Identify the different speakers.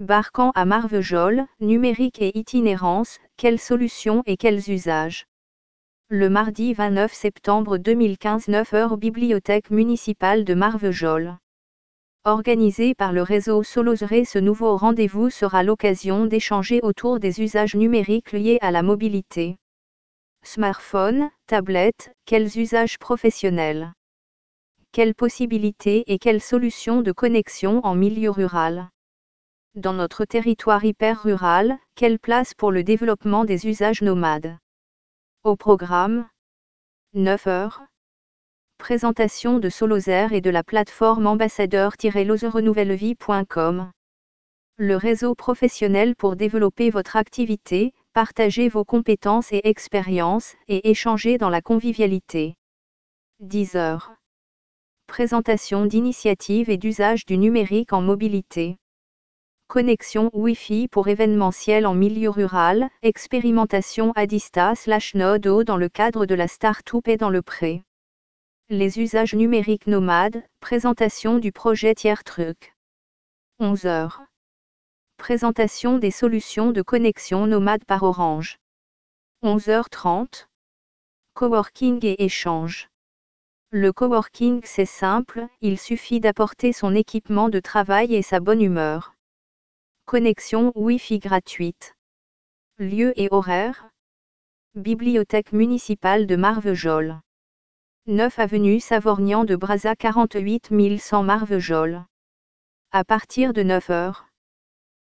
Speaker 1: Barcan à Marvejols, numérique et itinérance, quelles solutions et quels usages? Le mardi 29 septembre 2015 9h Bibliothèque municipale de Marvejols. Organisé par le réseau Solozre, ce nouveau rendez-vous sera l'occasion d'échanger autour des usages numériques liés à la mobilité. Smartphone, tablette, quels usages professionnels? Quelles possibilités et quelles solutions de connexion en milieu rural? Dans notre territoire hyper rural, quelle place pour le développement des usages nomades? Au programme 9h. Présentation de Solozre et de la plateforme ambassadeur-lozerenouvelleVie.com. Le réseau professionnel pour développer votre activité, partager vos compétences et expériences, et échanger dans la convivialité. 10h. Présentation d'initiatives et d'usage du numérique en mobilité. Connexion Wi-Fi pour événementiel en milieu rural, expérimentation Adista/Nodo dans le cadre de la Start-up et dans le pré. Les usages numériques nomades, présentation du projet Tiers-Truc. 11h. Présentation des solutions de connexion nomade par Orange. 11h30. Coworking et échange. Le coworking c'est simple, il suffit d'apporter son équipement de travail et sa bonne humeur. Connexion Wi-Fi gratuite. Lieu et horaire. Bibliothèque municipale de Marvejols. 9 avenue Savorgnan de Brazza 48 100 Marvejols. À partir de 9h.